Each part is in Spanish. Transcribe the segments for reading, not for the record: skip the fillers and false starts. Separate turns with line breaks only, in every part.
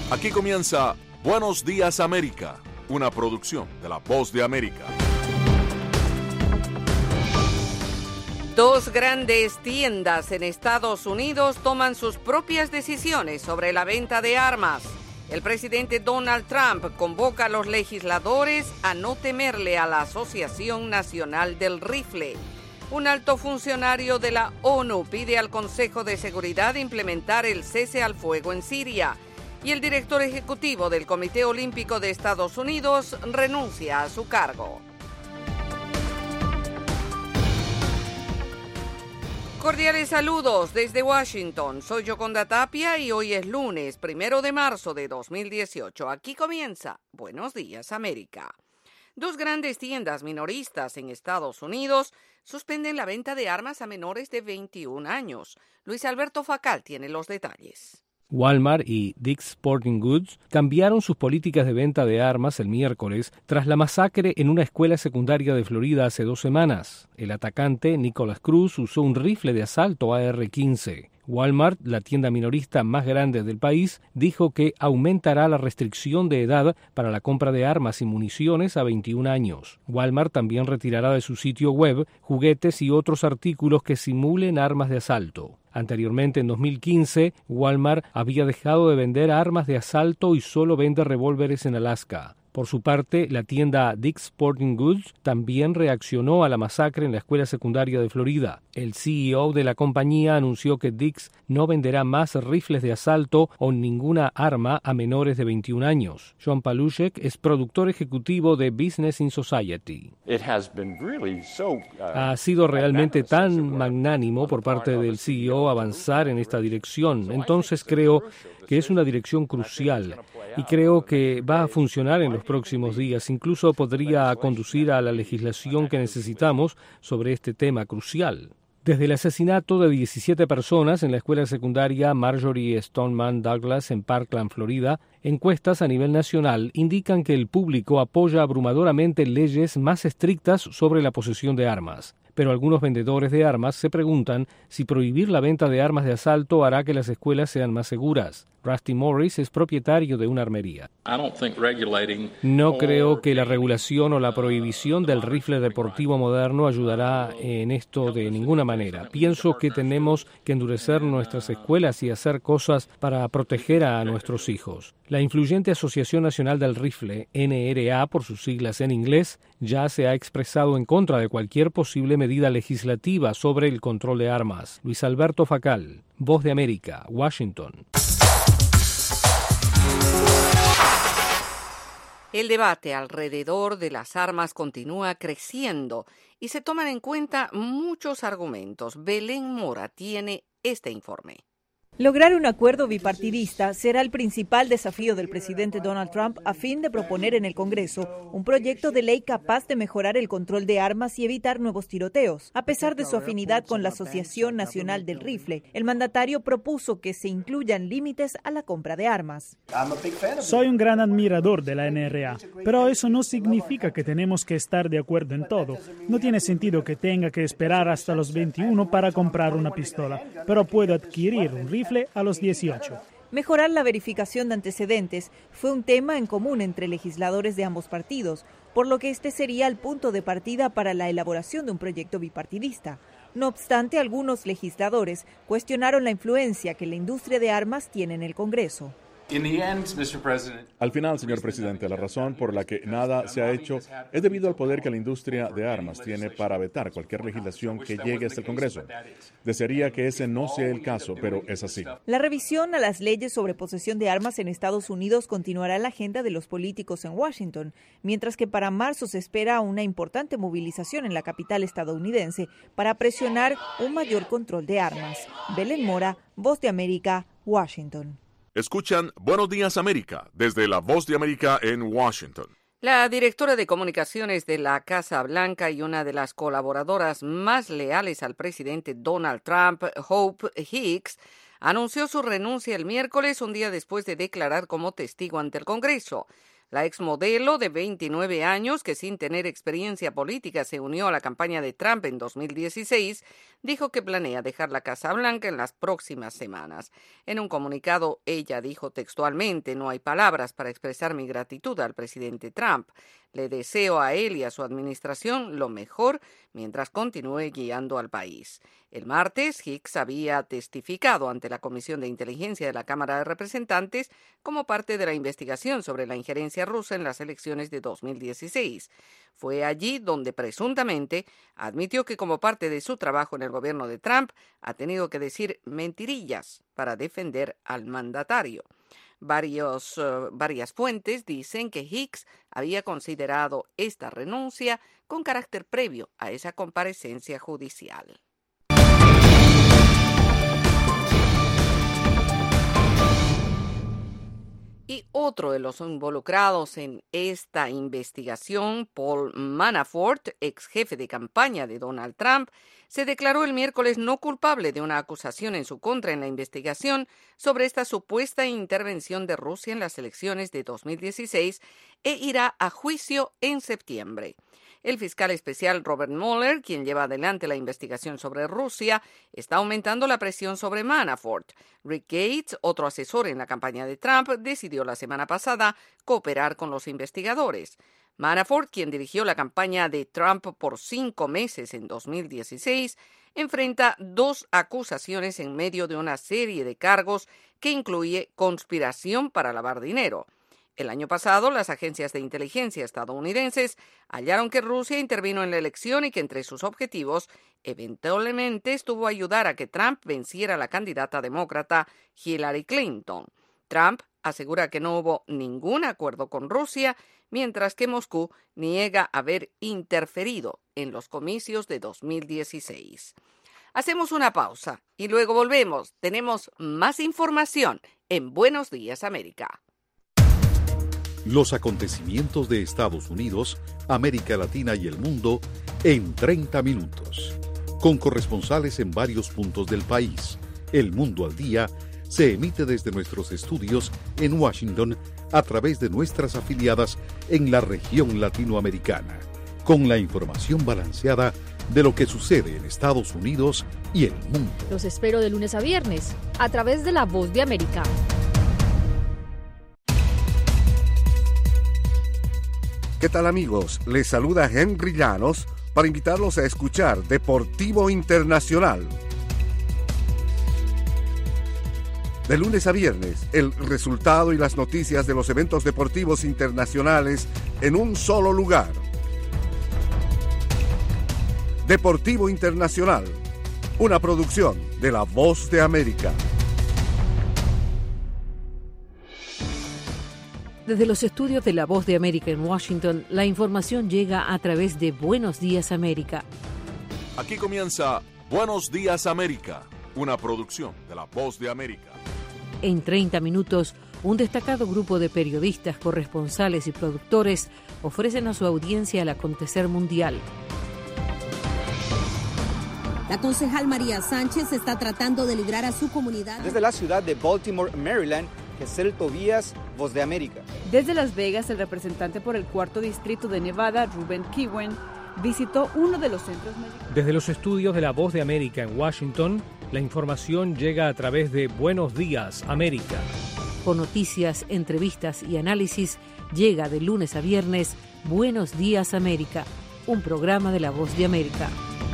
Aquí comienza Buenos Días América, una producción de La Voz de América.
Dos grandes tiendas en Estados Unidos toman sus propias decisiones sobre la venta de armas. El presidente Donald Trump convoca a los legisladores a no temerle a la Asociación Nacional del Rifle. Un alto funcionario de la ONU pide al Consejo de Seguridad implementar el cese al fuego en Siria. Y el director ejecutivo del Comité Olímpico de Estados Unidos renuncia a su cargo. Cordiales saludos desde Washington. Soy Yoconda Tapia y hoy es lunes, 1 de marzo de 2018. Aquí comienza Buenos Días América. Dos grandes tiendas minoristas en Estados Unidos suspenden la venta de armas a menores de 21 años. Luis Alberto Facal tiene los detalles.
Walmart y Dick's Sporting Goods cambiaron sus políticas de venta de armas el miércoles tras la masacre en una escuela secundaria de Florida hace 2 semanas. El atacante, Nicholas Cruz, usó un rifle de asalto AR-15. Walmart, la tienda minorista más grande del país, dijo que aumentará la restricción de edad para la compra de armas y municiones a 21 años. Walmart también retirará de su sitio web juguetes y otros artículos que simulen armas de asalto. Anteriormente, en 2015, Walmart había dejado de vender armas de asalto y solo vende revólveres en Alaska. Por su parte, la tienda Dick's Sporting Goods también reaccionó a la masacre en la escuela secundaria de Florida. El CEO de la compañía anunció que Dick's no venderá más rifles de asalto o ninguna arma a menores de 21 años. John Palushek es productor ejecutivo de Business in Society. Ha sido realmente tan magnánimo por parte del CEO avanzar en esta dirección. Entonces creo que es una dirección crucial y creo que va a funcionar en los próximos días. Incluso podría conducir a la legislación que necesitamos sobre este tema crucial. Desde el asesinato de 17 personas en la escuela secundaria Marjorie Stoneman Douglas en Parkland, Florida, encuestas a nivel nacional indican que el público apoya abrumadoramente leyes más estrictas sobre la posesión de armas. Pero algunos vendedores de armas se preguntan si prohibir la venta de armas de asalto hará que las escuelas sean más seguras. Rusty Morris es propietario de una armería. No creo que la regulación o la prohibición del rifle deportivo moderno ayudará en esto de ninguna manera. Pienso que tenemos que endurecer nuestras escuelas y hacer cosas para proteger a nuestros hijos. La influyente Asociación Nacional del Rifle, NRA por sus siglas en inglés, ya se ha expresado en contra de cualquier posible medida legislativa sobre el control de armas. Luis Alberto Facal, Voz de América, Washington.
El debate alrededor de las armas continúa creciendo y se toman en cuenta muchos argumentos. Belén Mora tiene este informe.
Lograr un acuerdo bipartidista será el principal desafío del presidente Donald Trump a fin de proponer en el Congreso un proyecto de ley capaz de mejorar el control de armas y evitar nuevos tiroteos. A pesar de su afinidad con la Asociación Nacional del Rifle, el mandatario propuso que se incluyan límites a la compra de armas.
Soy un gran admirador de la NRA, pero eso no significa que tenemos que estar de acuerdo en todo. No tiene sentido que tenga que esperar hasta los 21 para comprar una pistola, pero puedo adquirir un rifle a los 18.
Mejorar la verificación de antecedentes fue un tema en común entre legisladores de ambos partidos, por lo que este sería el punto de partida para la elaboración de un proyecto bipartidista. No obstante, algunos legisladores cuestionaron la influencia que la industria de armas tiene en el Congreso.
Al final, señor presidente, la razón por la que nada se ha hecho es debido al poder que la industria de armas tiene para vetar cualquier legislación que llegue hasta el Congreso. Desearía que ese no sea el caso, pero es así.
La revisión a las leyes sobre posesión de armas en Estados Unidos continuará en la agenda de los políticos en Washington, mientras que para marzo se espera una importante movilización en la capital estadounidense para presionar un mayor control de armas. Belén Mora, Voz de América, Washington.
Escuchan Buenos Días América desde La Voz de América en Washington.
La directora de comunicaciones de la Casa Blanca y una de las colaboradoras más leales al presidente Donald Trump, Hope Hicks, anunció su renuncia el miércoles, un día después de declarar como testigo ante el Congreso. La exmodelo de 29 años, que sin tener experiencia política se unió a la campaña de Trump en 2016, dijo que planea dejar la Casa Blanca en las próximas semanas. En un comunicado, ella dijo textualmente: "No hay palabras para expresar mi gratitud al presidente Trump. Le deseo a él y a su administración lo mejor mientras continúe guiando al país". El martes, Hicks había testificado ante la Comisión de Inteligencia de la Cámara de Representantes como parte de la investigación sobre la injerencia rusa en las elecciones de 2016. Fue allí donde presuntamente admitió que como parte de su trabajo en el gobierno de Trump ha tenido que decir mentirillas para defender al mandatario. Varias fuentes dicen que Hicks había considerado esta renuncia con carácter previo a esa comparecencia judicial. Y otro de los involucrados en esta investigación, Paul Manafort, ex jefe de campaña de Donald Trump, se declaró el miércoles no culpable de una acusación en su contra en la investigación sobre esta supuesta intervención de Rusia en las elecciones de 2016 e irá a juicio en septiembre. El fiscal especial Robert Mueller, quien lleva adelante la investigación sobre Rusia, está aumentando la presión sobre Manafort. Rick Gates, otro asesor en la campaña de Trump, decidió la semana pasada cooperar con los investigadores. Manafort, quien dirigió la campaña de Trump por 5 meses en 2016, enfrenta 2 acusaciones en medio de una serie de cargos que incluye conspiración para lavar dinero. El año pasado, las agencias de inteligencia estadounidenses hallaron que Rusia intervino en la elección y que entre sus objetivos eventualmente estuvo ayudar a que Trump venciera a la candidata demócrata Hillary Clinton. Trump asegura que no hubo ningún acuerdo con Rusia, mientras que Moscú niega haber interferido en los comicios de 2016. Hacemos una pausa y luego volvemos. Tenemos más información en Buenos Días, América.
Los acontecimientos de Estados Unidos, América Latina y el mundo en 30 minutos. Con corresponsales en varios puntos del país. El Mundo al Día se emite desde nuestros estudios en Washington a través de nuestras afiliadas en la región latinoamericana, con la información balanceada de lo que sucede en Estados Unidos y el mundo.
Los espero de lunes a viernes a través de La Voz de América.
¿Qué tal, amigos? Les saluda Henry Llanos para invitarlos a escuchar Deportivo Internacional. De lunes a viernes, el resultado y las noticias de los eventos deportivos internacionales en un solo lugar. Deportivo Internacional, una producción de La Voz de América.
Desde los estudios de La Voz de América en Washington, la información llega a través de Buenos Días América.
Aquí comienza Buenos Días América, una producción de La Voz de América.
En 30 minutos, un destacado grupo de periodistas, corresponsales y productores ofrecen a su audiencia el acontecer mundial.
La concejal María Sánchez está tratando de librar a su comunidad.
Desde la ciudad de Baltimore, Maryland, Gesell Tobías, Voz de América.
Desde Las Vegas, el representante por el 4º distrito de Nevada, Ruben Kiwen, visitó uno de los centros médicos.
Desde los estudios de La Voz de América en Washington, la información llega a través de Buenos Días América.
Con noticias, entrevistas y análisis, llega de lunes a viernes Buenos Días América, un programa de La Voz de América.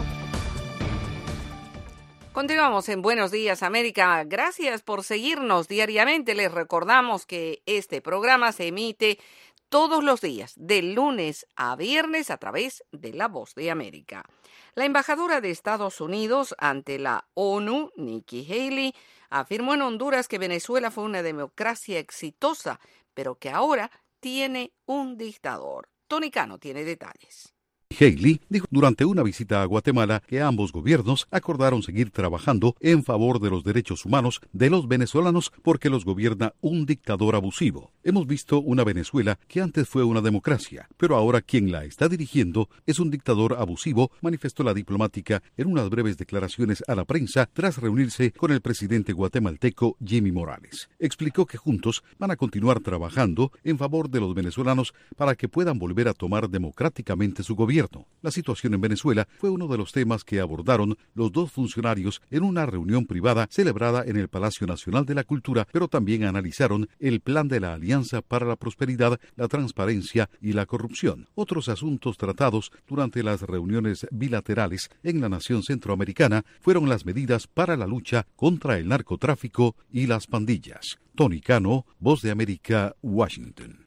Continuamos en Buenos Días América. Gracias por seguirnos diariamente. Les recordamos que este programa se emite todos los días, de lunes a viernes, a través de La Voz de América. La embajadora de Estados Unidos ante la ONU, Nikki Haley, afirmó en Honduras que Venezuela fue una democracia exitosa, pero que ahora tiene un dictador. Tony Cano tiene detalles.
Haley dijo durante una visita a Guatemala que ambos gobiernos acordaron seguir trabajando en favor de los derechos humanos de los venezolanos porque los gobierna un dictador abusivo. Hemos visto una Venezuela que antes fue una democracia, pero ahora quien la está dirigiendo es un dictador abusivo, manifestó la diplomática en unas breves declaraciones a la prensa tras reunirse con el presidente guatemalteco Jimmy Morales. Explicó que juntos van a continuar trabajando en favor de los venezolanos para que puedan volver a tomar democráticamente su gobierno. La situación en Venezuela fue uno de los temas que abordaron los dos funcionarios en una reunión privada celebrada en el Palacio Nacional de la Cultura, pero también analizaron el plan de la Alianza para la Prosperidad, la Transparencia y la Corrupción. Otros asuntos tratados durante las reuniones bilaterales en la nación centroamericana fueron las medidas para la lucha contra el narcotráfico y las pandillas. Tony Cano, Voz de América, Washington.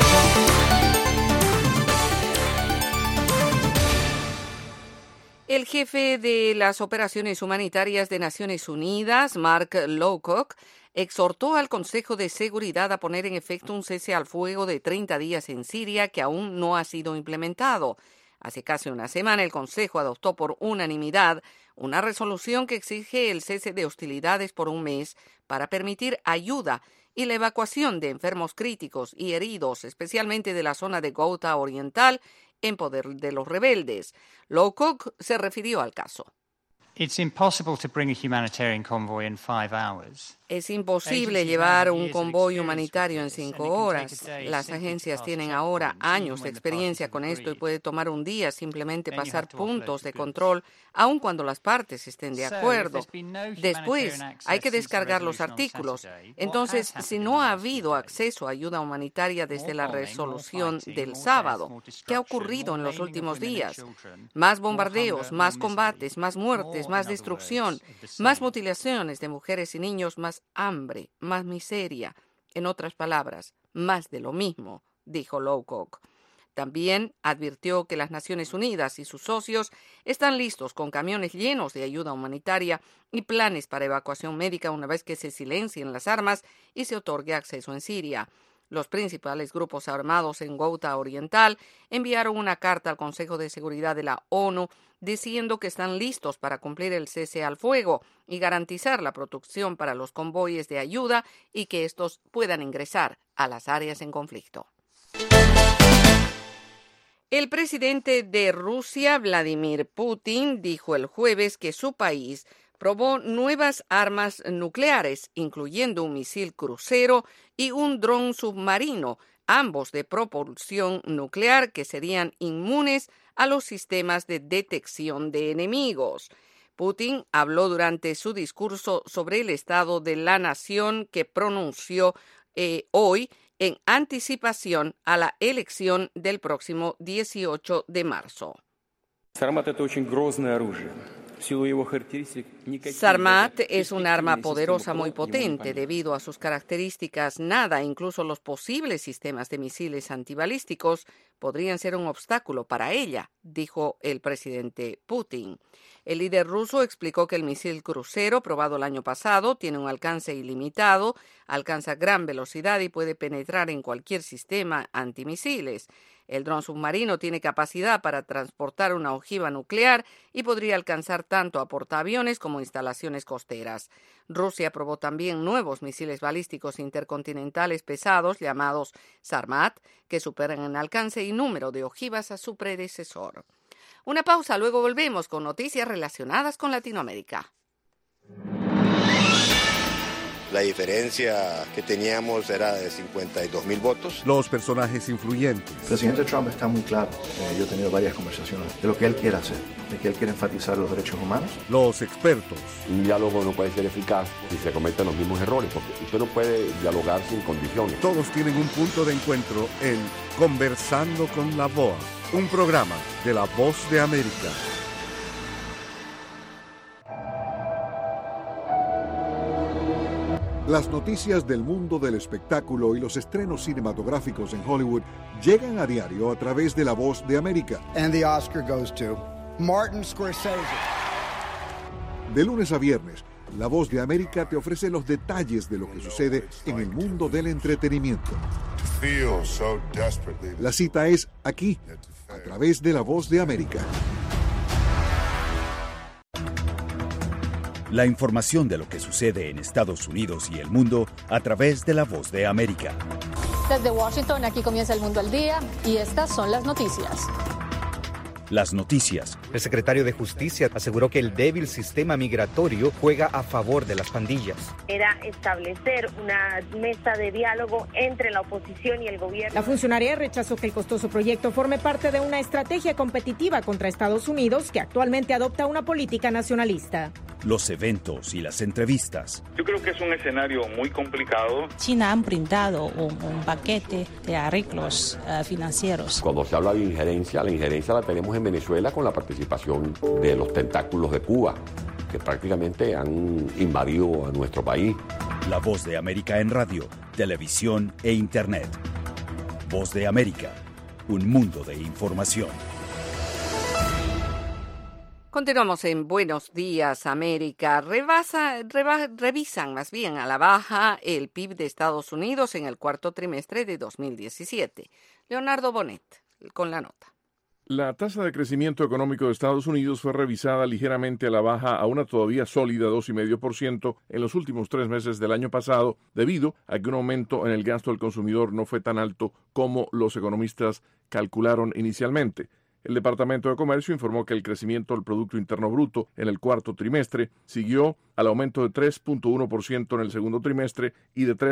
El jefe de las operaciones humanitarias de Naciones Unidas, Mark Lowcock, exhortó al Consejo de Seguridad a poner en efecto un cese al fuego de 30 días en Siria que aún no ha sido implementado. Hace casi una semana el Consejo adoptó por unanimidad una resolución que exige el cese de hostilidades por un mes para permitir ayuda y la evacuación de enfermos críticos y heridos, especialmente de la zona de Ghouta Oriental, en poder de los rebeldes. Lowcock se refirió al caso.
Es
imposible llevar un convoy humanitario en 5 horas. Las agencias tienen ahora años de experiencia con esto y puede tomar un día simplemente pasar puntos de control, aun cuando las partes estén de acuerdo. Después hay que descargar los artículos. Entonces, si no ha habido acceso a ayuda humanitaria desde la resolución del sábado, ¿qué ha ocurrido en los últimos días? Más bombardeos, más combates, más muertes, más destrucción, más mutilaciones de mujeres y niños, más hambre, más miseria. En otras palabras, más de lo mismo, dijo Lowcock. También advirtió que las Naciones Unidas y sus socios están listos con camiones llenos de ayuda humanitaria y planes para evacuación médica una vez que se silencien las armas y se otorgue acceso en Siria. Los principales grupos armados en Ghouta Oriental enviaron una carta al Consejo de Seguridad de la ONU diciendo que están listos para cumplir el cese al fuego y garantizar la protección para los convoyes de ayuda y que estos puedan ingresar a las áreas en conflicto. El presidente de Rusia, Vladimir Putin, dijo el jueves que su país probó nuevas armas nucleares, incluyendo un misil crucero y un dron submarino, ambos de propulsión nuclear que serían inmunes a los sistemas de detección de enemigos. Putin habló durante su discurso sobre el estado de la nación que pronunció hoy en anticipación a la elección del próximo 18 de marzo. Sarmat es un arma poderosa muy potente. Debido a sus características, nada, incluso los posibles sistemas de misiles antibalísticos, podrían ser un obstáculo para ella, dijo el presidente Putin. El líder ruso explicó que el misil crucero, probado el año pasado, tiene un alcance ilimitado, alcanza gran velocidad y puede penetrar en cualquier sistema antimisiles. El dron submarino tiene capacidad para transportar una ojiva nuclear y podría alcanzar tanto a portaaviones como instalaciones costeras. Rusia probó también nuevos misiles balísticos intercontinentales pesados llamados Sarmat, que superan en alcance y número de ojivas a su predecesor. Una pausa, luego volvemos con noticias relacionadas con Latinoamérica.
La diferencia que teníamos era de 52,000 votos.
Los personajes influyentes.
El presidente Trump está muy claro. Yo he tenido varias conversaciones de lo que él quiere hacer, de que él quiere enfatizar los derechos humanos.
Los expertos.
Un diálogo no puede ser eficaz si se cometen los mismos errores, porque usted no puede dialogar sin condiciones.
Todos tienen un punto de encuentro en Conversando con la VOA, un programa de La Voz de América. Las noticias del mundo del espectáculo y los estrenos cinematográficos en Hollywood llegan a diario a través de La Voz de América.
And the Oscar goes to Martin Scorsese.
De lunes a viernes, La Voz de América te ofrece los detalles de lo que sucede en el mundo del entretenimiento. La cita es aquí, a través de La Voz de América.
La información de lo que sucede en Estados Unidos y el mundo a través de La Voz de América.
Desde Washington, aquí comienza El Mundo al Día y estas son las noticias.
Las noticias.
El secretario de Justicia aseguró que el débil sistema migratorio juega a favor de las pandillas.
Era establecer una mesa de diálogo entre la oposición y el gobierno.
La funcionaria rechazó que el costoso proyecto forme parte de una estrategia competitiva contra Estados Unidos, que actualmente adopta una política nacionalista.
Los eventos y las entrevistas.
Yo creo que es un escenario muy complicado.
China han brindado un paquete de arreglos financieros.
Cuando se habla de injerencia, la injerencia la tenemos en Venezuela con la participación de los tentáculos de Cuba, que prácticamente han invadido a nuestro país.
La Voz de América en radio, televisión e internet. Voz de América, un mundo de información.
Continuamos en Buenos Días, América. Revisan más bien a la baja el PIB de Estados Unidos en el cuarto trimestre de 2017. Leonardo Bonet, con la nota.
La tasa de crecimiento económico de Estados Unidos fue revisada ligeramente a la baja a una todavía sólida 2,5% en los últimos 3 meses del año pasado, debido a que un aumento en el gasto del consumidor no fue tan alto como los economistas calcularon inicialmente. El Departamento de Comercio informó que el crecimiento del Producto Interno Bruto en el cuarto trimestre siguió al aumento de 3,1% en el segundo trimestre y de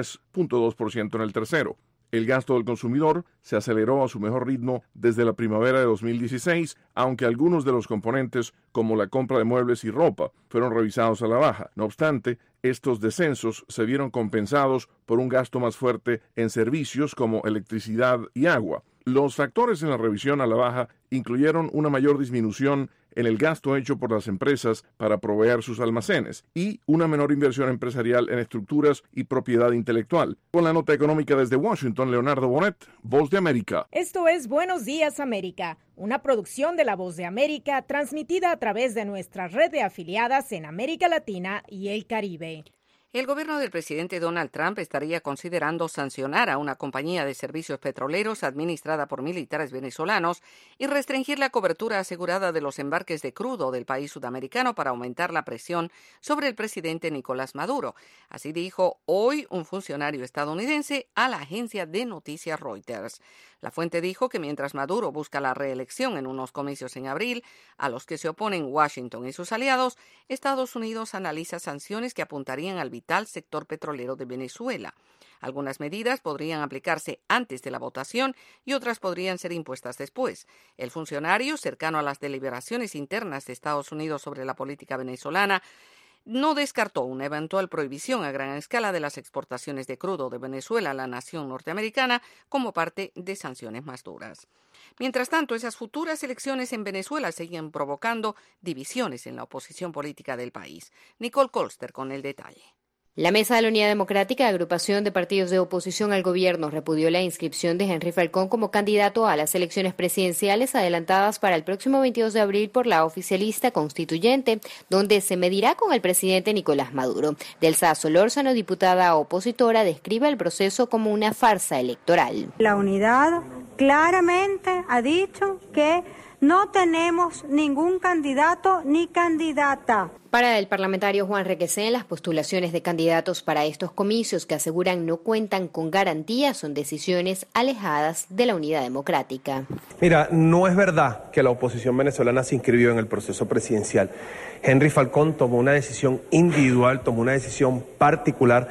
3,2% en el tercero. El gasto del consumidor se aceleró a su mejor ritmo desde la primavera de 2016, aunque algunos de los componentes, como la compra de muebles y ropa, fueron revisados a la baja. No obstante, estos descensos se vieron compensados por un gasto más fuerte en servicios como electricidad y agua. Los factores en la revisión a la baja incluyeron una mayor disminución en el gasto hecho por las empresas para proveer sus almacenes y una menor inversión empresarial en estructuras y propiedad intelectual. Con la nota económica desde Washington, Leonardo Bonet, Voz de América.
Esto es Buenos Días, América, una producción de La Voz de América transmitida a través de nuestra red de afiliadas en América Latina y el Caribe.
El gobierno del presidente Donald Trump estaría considerando sancionar a una compañía de servicios petroleros administrada por militares venezolanos y restringir la cobertura asegurada de los embarques de crudo del país sudamericano para aumentar la presión sobre el presidente Nicolás Maduro. Así dijo hoy un funcionario estadounidense a la agencia de noticias Reuters. La fuente dijo que mientras Maduro busca la reelección en unos comicios en abril, a los que se oponen Washington y sus aliados, Estados Unidos analiza sanciones que apuntarían al vital sector petrolero de Venezuela. Algunas medidas podrían aplicarse antes de la votación y otras podrían ser impuestas después. El funcionario, cercano a las deliberaciones internas de Estados Unidos sobre la política venezolana, no descartó una eventual prohibición a gran escala de las exportaciones de crudo de Venezuela a la nación norteamericana como parte de sanciones más duras. Mientras tanto, esas futuras elecciones en Venezuela siguen provocando divisiones en la oposición política del país. Nicole Colster con el detalle.
La Mesa de la Unidad Democrática, agrupación de partidos de oposición al gobierno, repudió la inscripción de Henry Falcón como candidato a las elecciones presidenciales adelantadas para el próximo 22 de abril por la oficialista constituyente, donde se medirá con el presidente Nicolás Maduro. Delsa Solórzano, diputada opositora, describe el proceso como una farsa electoral.
La Unidad claramente ha dicho que no tenemos ningún candidato ni candidata.
Para el parlamentario Juan Requesén, las postulaciones de candidatos para estos comicios que aseguran no cuentan con garantías son decisiones alejadas de la unidad democrática.
Mira, no es verdad que la oposición venezolana se inscribió en el proceso presidencial. Henry Falcón tomó una decisión individual, tomó una decisión particular.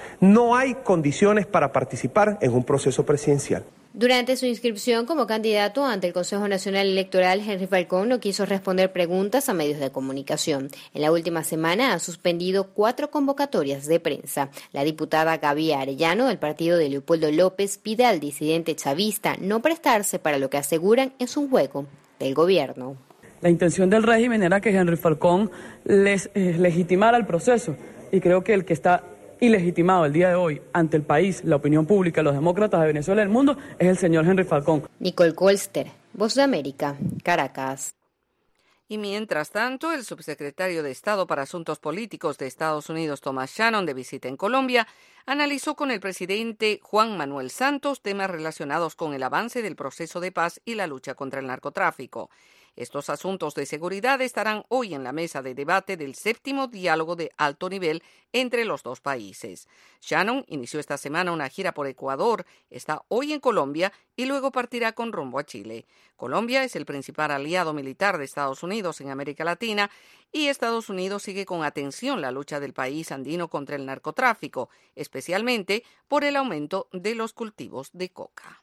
No hay condiciones para participar en un proceso presidencial.
Durante su inscripción como candidato ante el Consejo Nacional Electoral, Henry Falcón no quiso responder preguntas a medios de comunicación. En la última semana ha suspendido 4 convocatorias de prensa. La diputada Gaby Arellano, del partido de Leopoldo López, pide al disidente chavista no prestarse para lo que aseguran es un juego del gobierno.
La intención del régimen era que Henry Falcón legitimara el proceso, y creo que el que está ilegitimado el día de hoy ante el país, la opinión pública, los demócratas de Venezuela y el mundo, es el señor Henry Falcón.
Nicole Colster, Voz de América, Caracas.
Y mientras tanto, el subsecretario de Estado para Asuntos Políticos de Estados Unidos, Thomas Shannon, de visita en Colombia, analizó con el presidente Juan Manuel Santos temas relacionados con el avance del proceso de paz y la lucha contra el narcotráfico. Estos asuntos de seguridad estarán hoy en la mesa de debate del 7º diálogo de alto nivel entre los dos países. Shannon inició esta semana una gira por Ecuador, está hoy en Colombia y luego partirá con rumbo a Chile. Colombia es el principal aliado militar de Estados Unidos en América Latina y Estados Unidos sigue con atención la lucha del país andino contra el narcotráfico, especialmente por el aumento de los cultivos de coca.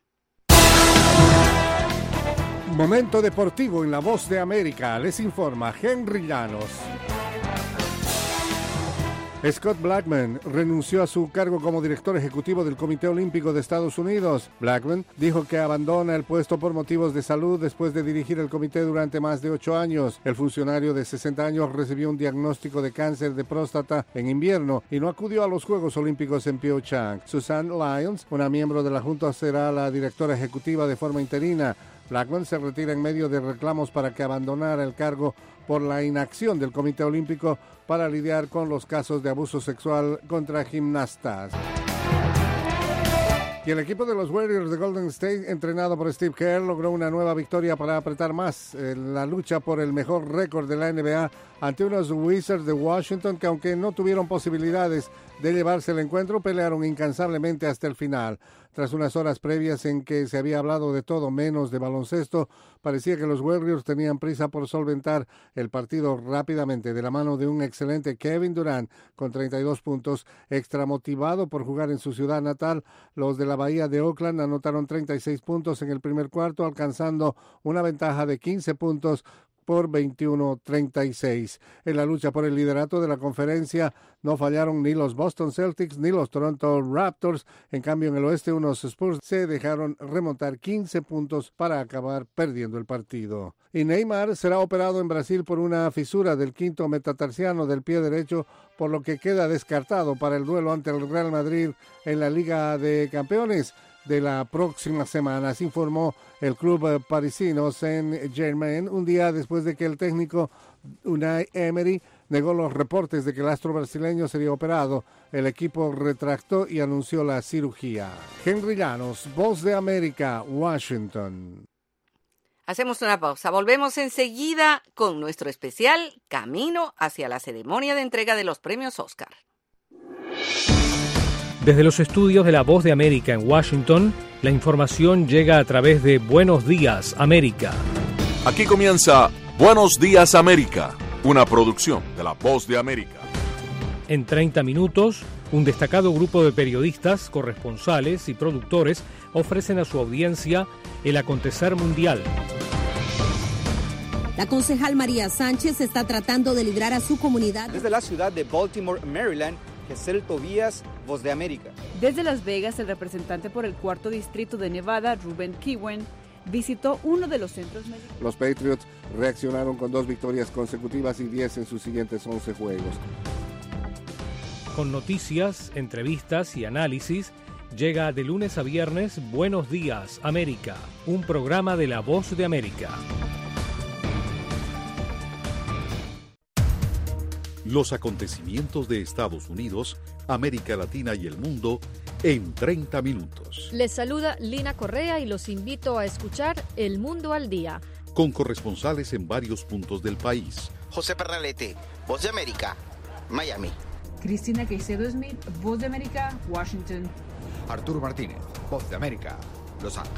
Momento deportivo en La Voz de América. Les informa Henry Llanos. Scott Blackmun renunció a su cargo como director ejecutivo del Comité Olímpico de Estados Unidos. Blackmun dijo que abandona el puesto por motivos de salud después de dirigir el comité durante más de 8 años. El funcionario de 60 años recibió un diagnóstico de cáncer de próstata en invierno y no acudió a los Juegos Olímpicos en Pyeongchang. Suzanne Lyons, una miembro de la Junta, será la directora ejecutiva de forma interina. Blackmun se retira en medio de reclamos para que abandonara el cargo por la inacción del Comité Olímpico para lidiar con los casos de abuso sexual contra gimnastas. Y el equipo de los Warriors de Golden State, entrenado por Steve Kerr, logró una nueva victoria para apretar más en la lucha por el mejor récord de la NBA ante unos Wizards de Washington que, aunque no tuvieron posibilidades de llevarse el encuentro, pelearon incansablemente hasta el final. Tras unas horas previas en que se había hablado de todo menos de baloncesto, parecía que los Warriors tenían prisa por solventar el partido rápidamente de la mano de un excelente Kevin Durant con 32 puntos. Extra motivado por jugar en su ciudad natal, los de la Bahía de Oakland anotaron 36 puntos en el primer cuarto, alcanzando una ventaja de 15 puntos por 21-36. En la lucha por el liderato de la conferencia no fallaron ni los Boston Celtics ni los Toronto Raptors. En cambio, en el oeste, unos Spurs se dejaron remontar 15 puntos para acabar perdiendo el partido. Y Neymar será operado en Brasil por una fisura del quinto metatarsiano del pie derecho, por lo que queda descartado para el duelo ante el Real Madrid en la Liga de Campeones de la próxima semana. Así informó el club parisino Saint-Germain un día después de que el técnico Unai Emery negó los reportes de que el astro brasileño sería operado. El equipo retractó y anunció la cirugía. Henry Llanos, Voz de América, Washington.
Hacemos una pausa. Volvemos enseguida con nuestro especial Camino hacia la ceremonia de entrega de los premios Oscar.
Desde los estudios de La Voz de América en Washington, la información llega a través de Buenos Días, América.
Aquí comienza Buenos Días, América, una producción de La Voz de América.
En 30 minutos, un destacado grupo de periodistas, corresponsales y productores ofrecen a su audiencia el acontecer mundial.
La concejal María Sánchez está tratando de librar a su comunidad.
Desde la ciudad de Baltimore, Maryland, Gesel Tobías, Voz de América.
Desde Las Vegas, el representante por el 4º distrito de Nevada, Ruben Kiwen, visitó uno de los centros médicos.
Los Patriots reaccionaron con 2 victorias consecutivas y 10 en sus siguientes 11 juegos.
Con noticias, entrevistas y análisis, llega de lunes a viernes Buenos Días, América, un programa de La Voz de América.
Los acontecimientos de Estados Unidos, América Latina y el mundo en 30 minutos.
Les saluda Lina Correa y los invito a escuchar El Mundo al Día.
Con corresponsales en varios puntos del país.
José Pernalete, Voz de América, Miami.
Cristina Caicedo Smith, Voz de América, Washington.
Arturo Martínez, Voz de América, Los Ángeles.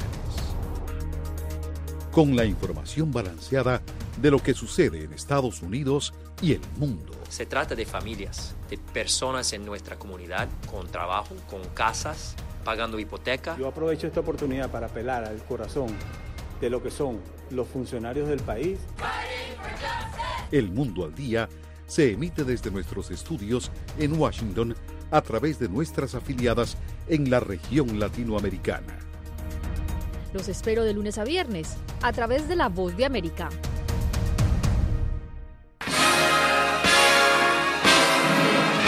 Con la información balanceada de lo que sucede en Estados Unidos y el mundo.
Se trata de familias, de personas en nuestra comunidad con trabajo, con casas, pagando hipoteca.
Yo aprovecho esta oportunidad para apelar al corazón de lo que son los funcionarios del país.
El Mundo al Día se emite desde nuestros estudios en Washington a través de nuestras afiliadas en la región latinoamericana.
Los espero de lunes a viernes a través de La Voz de América.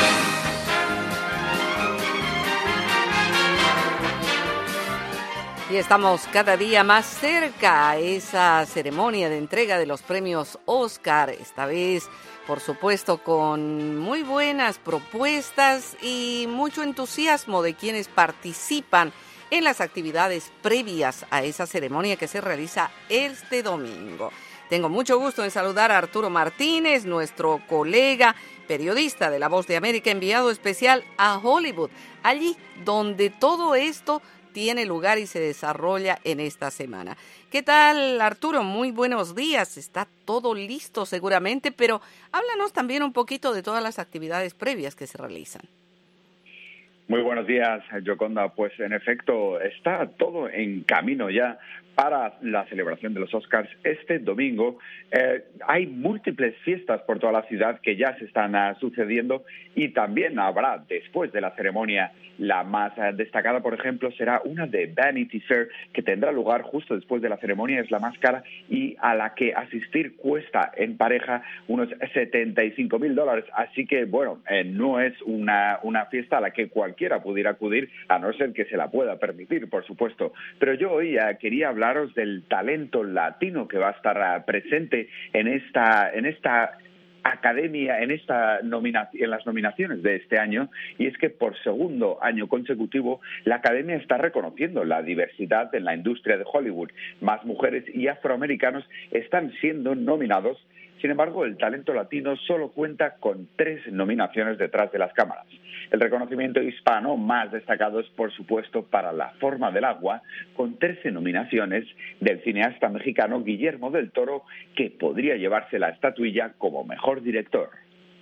Y estamos cada día más cerca a esa ceremonia de entrega de los premios Oscar, esta vez, por supuesto, con muy buenas propuestas y mucho entusiasmo de quienes participan en las actividades previas a esa ceremonia que se realiza este domingo. Tengo mucho gusto en saludar a Arturo Martínez, nuestro colega periodista de La Voz de América, enviado especial a Hollywood, allí donde todo esto tiene lugar y se desarrolla en esta semana. ¿Qué tal, Arturo? Muy buenos días. Está todo listo seguramente, pero háblanos también un poquito de todas las actividades previas que se realizan.
Muy buenos días, Yoconda. Pues en efecto, está todo en camino ya para la celebración de los Oscars este domingo. Hay múltiples fiestas por toda la ciudad que ya se están sucediendo y también habrá después de la ceremonia. La más destacada, por ejemplo, será una de Vanity Fair que tendrá lugar justo después de la ceremonia. Es la más cara y a la que asistir cuesta en pareja unos $75,000. Así que, bueno, no es una fiesta a la que cualquiera pudiera acudir, a no ser que se la pueda permitir, por supuesto. Pero yo hoy quería hablaros del talento latino que va a estar presente en esta academia, en las nominaciones de este año, y es que por segundo año consecutivo la academia está reconociendo la diversidad en la industria de Hollywood. Más mujeres y afroamericanos están siendo nominados. Sin embargo, el talento latino solo cuenta con 3 nominaciones detrás de las cámaras. El reconocimiento hispano más destacado es, por supuesto, para La Forma del Agua, con 13 nominaciones del cineasta mexicano Guillermo del Toro, que podría llevarse la estatuilla como mejor director.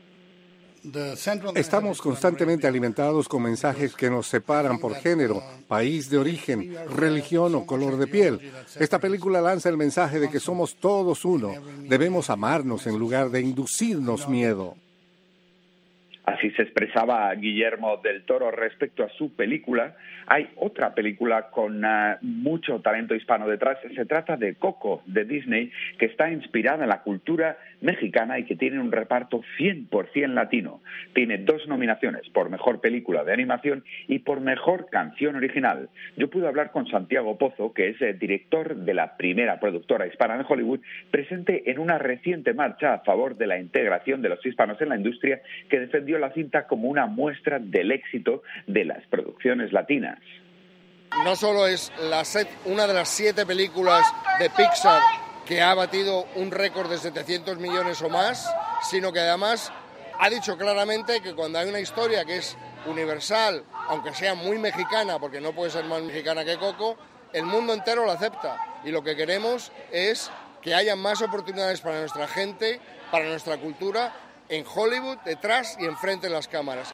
Estamos constantemente alimentados con mensajes que nos separan por género, país de origen, religión o color de piel. Esta película lanza el mensaje de que somos todos uno. Debemos amarnos en lugar de inducirnos miedo.
Así se expresaba Guillermo del Toro respecto a su película. Hay otra película con mucho talento hispano detrás. Se trata de Coco, de Disney, que está inspirada en la cultura mexicana y que tiene un reparto 100% latino. Tiene 2 nominaciones, por Mejor Película de Animación y por Mejor Canción Original. Yo pude hablar con Santiago Pozo, que es el director de la primera productora hispana en Hollywood, presente en una reciente marcha a favor de la integración de los hispanos en la industria, que defendió la cinta como una muestra del éxito de las producciones latinas.
No solo es una de las 7 películas de Pixar que ha batido un récord de 700 millones o más, sino que además ha dicho claramente que cuando hay una historia que es universal, aunque sea muy mexicana, porque no puede ser más mexicana que Coco, el mundo entero la acepta. Y lo que queremos es que haya más oportunidades para nuestra gente, para nuestra cultura, en Hollywood, detrás y enfrente de las cámaras.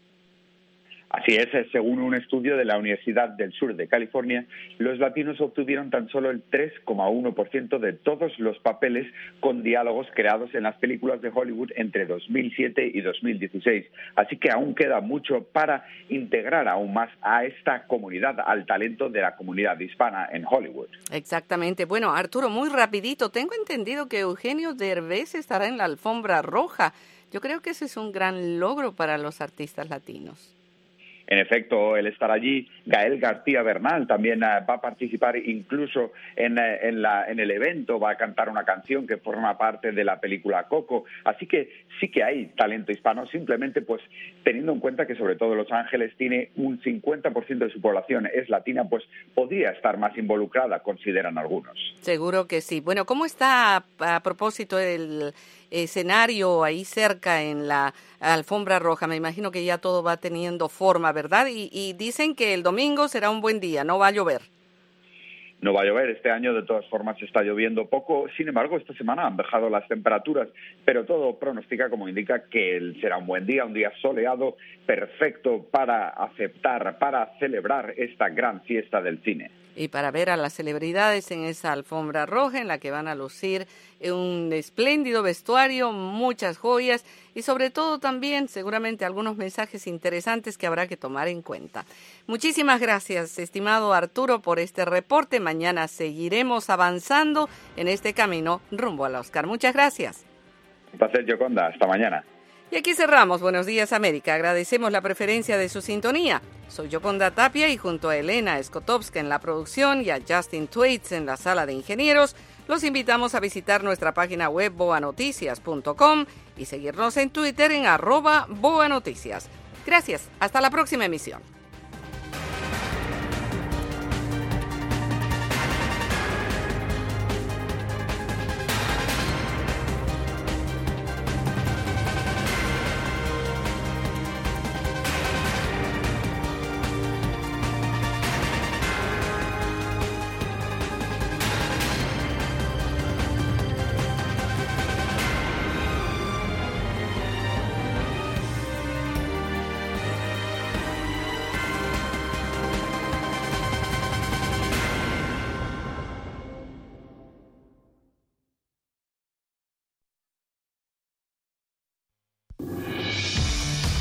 Así es, según un estudio de la Universidad del Sur de California, los latinos obtuvieron tan solo el 3,1% de todos los papeles con diálogos creados en las películas de Hollywood entre 2007 y 2016. Así que aún queda mucho para integrar aún más a esta comunidad, al talento de la comunidad hispana en Hollywood.
Exactamente. Bueno, Arturo, muy rapidito, tengo entendido que Eugenio Derbez estará en la alfombra roja. Yo creo que ese es un gran logro para los artistas latinos.
En efecto, él estará allí. Gael García Bernal también va a participar incluso en el evento, va a cantar una canción que forma parte de la película Coco. Así que sí que hay talento hispano, simplemente pues teniendo en cuenta que sobre todo Los Ángeles tiene un 50% de su población es latina, pues podría estar más involucrada, consideran algunos.
Seguro que sí. Bueno, ¿cómo está a propósito el escenario ahí cerca en la alfombra roja? Me imagino que ya todo va teniendo forma, ¿verdad? Y dicen que el domingo será un buen día, no va a llover.
No va a llover, este año de todas formas está lloviendo poco, sin embargo esta semana han bajado las temperaturas, pero todo pronostica, como indica, que será un buen día, un día soleado, perfecto para aceptar, para celebrar esta gran fiesta del cine.
Y para ver a las celebridades en esa alfombra roja en la que van a lucir un espléndido vestuario, muchas joyas y sobre todo también seguramente algunos mensajes interesantes que habrá que tomar en cuenta. Muchísimas gracias, estimado Arturo, por este reporte. Mañana seguiremos avanzando en este camino rumbo al Oscar. Muchas gracias.
Un placer, Yoconda. Hasta mañana.
Y aquí cerramos Buenos Días América. Agradecemos la preferencia de su sintonía. Soy Yoconda Tapia y junto a Elena Skotowska en la producción y a Justin Thwaites en la sala de ingenieros, los invitamos a visitar nuestra página web boanoticias.com y seguirnos en Twitter en @boanoticias. Gracias. Hasta la próxima emisión.